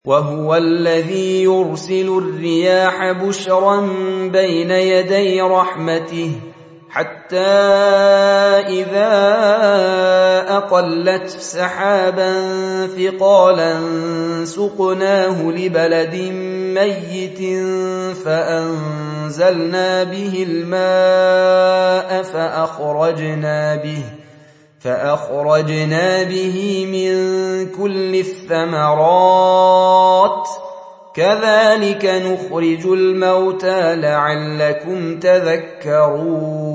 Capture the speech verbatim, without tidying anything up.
وهو الذي يرسل الرياح بشرا بين يدي رحمته حتى إذا أقلت سحابا ثقالا سقناه لبلد ميت فأنزلنا به الماء فأخرجنا به فأخرجنا به من كل الثمرات كذلك نخرج الموتى لعلكم تذكرون